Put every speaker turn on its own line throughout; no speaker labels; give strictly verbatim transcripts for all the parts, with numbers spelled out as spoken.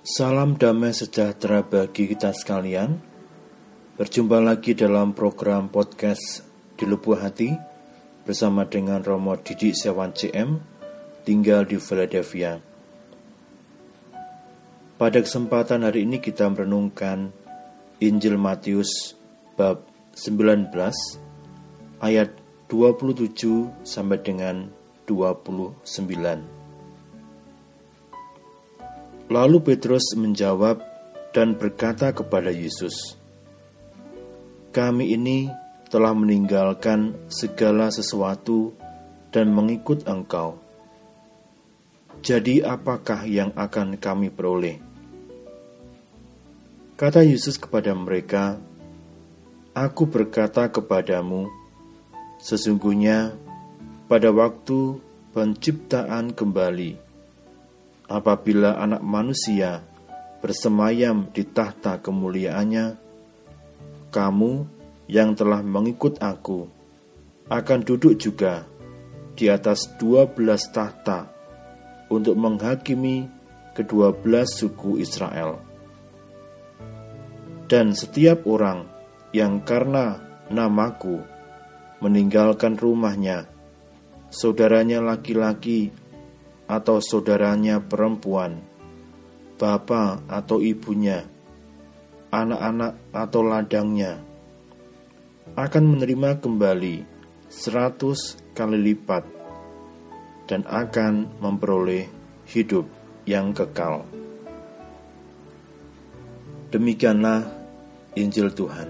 Salam damai sejahtera bagi kita sekalian. Berjumpa lagi dalam program podcast Di Lubuk Hati bersama dengan Romo Didik Setiawan C M, tinggal di Philadelphia. Pada kesempatan hari ini kita merenungkan Injil Matius bab sembilan belas ayat dua puluh tujuh sampai dengan dua puluh sembilan. Lalu Petrus menjawab dan berkata kepada Yesus, "Kami ini telah meninggalkan segala sesuatu dan mengikut Engkau. Jadi apakah yang akan kami peroleh?" Kata Yesus kepada mereka, "Aku berkata kepadamu, sesungguhnya pada waktu penciptaan kembali, apabila Anak Manusia bersemayam di tahta kemuliaannya, kamu yang telah mengikut Aku akan duduk juga di atas dua belas tahta untuk menghakimi kedua belas suku Israel. Dan setiap orang yang karena namaku meninggalkan rumahnya, saudaranya laki-laki atau saudaranya perempuan, bapa atau ibunya, anak-anak atau ladangnya, akan menerima kembali seratus kali lipat dan akan memperoleh hidup yang kekal." Demikianlah Injil Tuhan.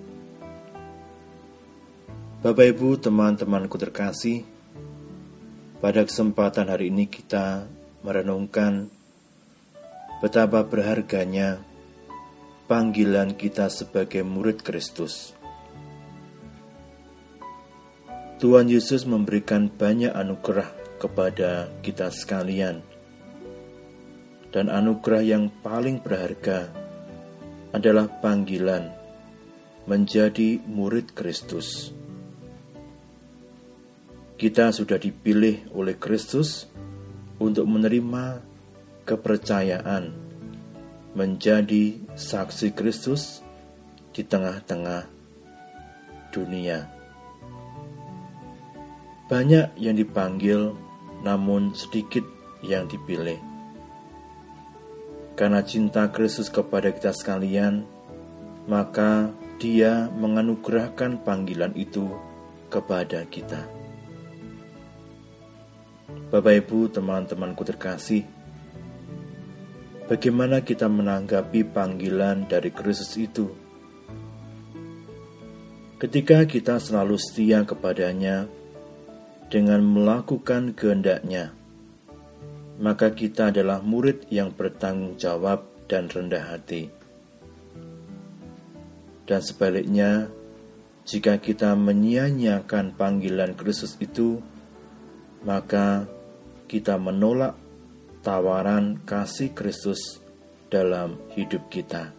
Bapak Ibu, teman-temanku terkasih, pada kesempatan hari ini kita merenungkan betapa berharganya panggilan kita sebagai murid Kristus. Tuhan Yesus memberikan banyak anugerah kepada kita sekalian, dan anugerah yang paling berharga adalah panggilan menjadi murid Kristus. Kita sudah dipilih oleh Kristus untuk menerima kepercayaan menjadi saksi Kristus di tengah-tengah dunia. Banyak yang dipanggil, namun sedikit yang dipilih. Karena cinta Kristus kepada kita sekalian, maka Dia menganugerahkan panggilan itu kepada kita. Bapak Ibu, teman-temanku terkasih, bagaimana kita menanggapi panggilan dari Kristus itu? Ketika kita selalu setia kepadanya dengan melakukan kehendak-Nya, maka kita adalah murid yang bertanggung jawab dan rendah hati. Dan sebaliknya, jika kita menyia-nyiakan panggilan Kristus itu, maka kita menolak tawaran kasih Kristus dalam hidup kita.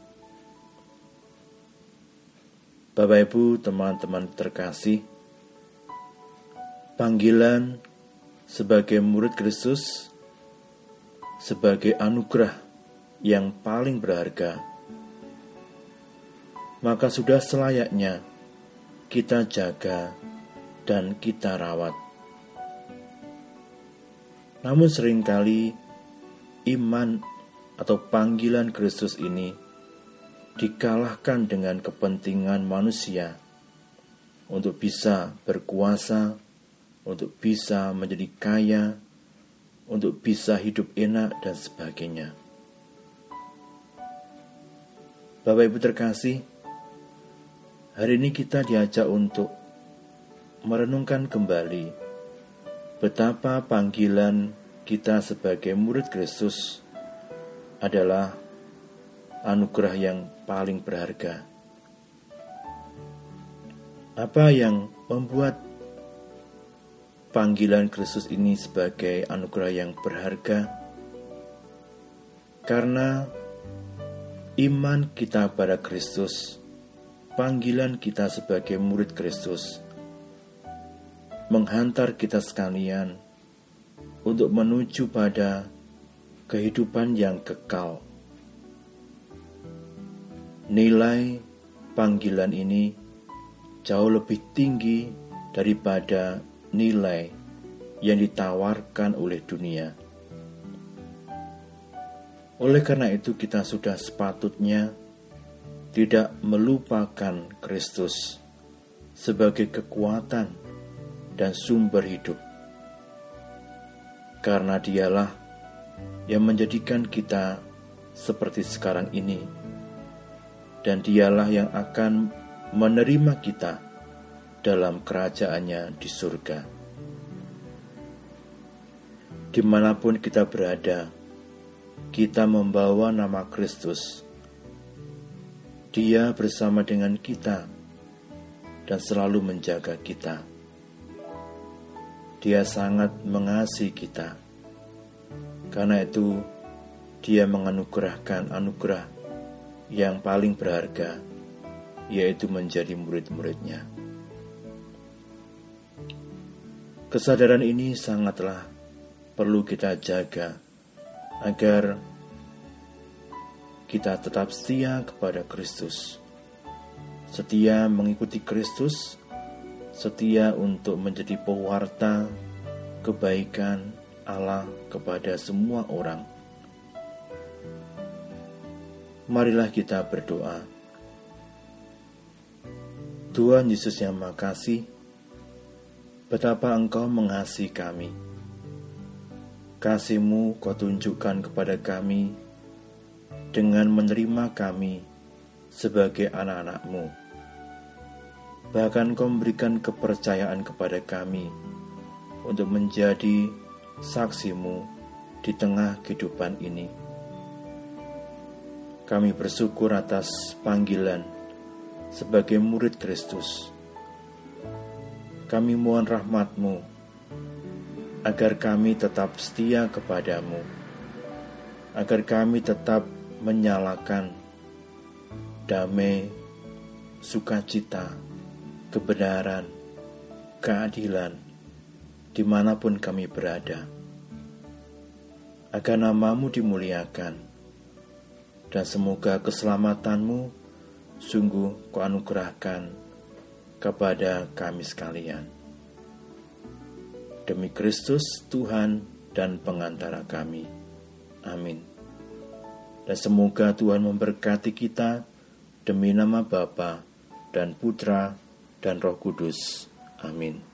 Bapak Ibu, teman-teman terkasih, panggilan sebagai murid Kristus sebagai anugerah yang paling berharga, maka sudah selayaknya kita jaga dan kita rawat. Namun seringkali iman atau panggilan Kristus ini dikalahkan dengan kepentingan manusia untuk bisa berkuasa, untuk bisa menjadi kaya, untuk bisa hidup enak dan sebagainya. Bapak Ibu terkasih, hari ini kita diajak untuk merenungkan kembali betapa panggilan kita sebagai murid Kristus adalah anugerah yang paling berharga. Apa yang membuat panggilan Kristus ini sebagai anugerah yang berharga? Karena iman kita pada Kristus, panggilan kita sebagai murid Kristus menghantar kita sekalian untuk menuju pada kehidupan yang kekal nilai panggilan ini jauh lebih tinggi daripada nilai yang ditawarkan oleh dunia. Oleh karena itu kita sudah sepatutnya tidak melupakan Kristus sebagai kekuatan dan sumber hidup. Karena Dialah yang menjadikan kita seperti sekarang ini, dan Dialah yang akan menerima kita dalam kerajaan-Nya di surga. Dimanapun kita berada, kita membawa nama Kristus. Dia bersama dengan kita dan selalu menjaga kita. Dia sangat mengasihi kita. Karena itu, Dia menganugerahkan anugerah yang paling berharga, yaitu menjadi murid-murid-Nya. Kesadaran ini sangatlah perlu kita jaga agar kita tetap setia kepada Kristus, setia mengikuti Kristus, setia untuk menjadi pewarta kebaikan Allah kepada semua orang. Marilah kita berdoa. Tuhan Yesus yang Maha Kasih, betapa Engkau mengasihi kami. Kasih-Mu Kau tunjukkan kepada kami dengan menerima kami sebagai anak-anak-Mu. Bahkan Kau memberikan kepercayaan kepada kami untuk menjadi saksi-Mu di tengah kehidupan ini. Kami bersyukur atas panggilan sebagai murid Kristus. Kami mohon rahmat-Mu agar kami tetap setia kepada-Mu, agar kami tetap menyalakan damai, sukacita, kebenaran, keadilan dimanapun kami berada, agar nama-Mu dimuliakan, dan semoga keselamatan-Mu sungguh Kau anugerahkan kepada kami sekalian. Demi Kristus Tuhan dan pengantara kami. Amin. Dan semoga Tuhan memberkati kita demi nama Bapa dan Putra dan Roh Kudus. Amin.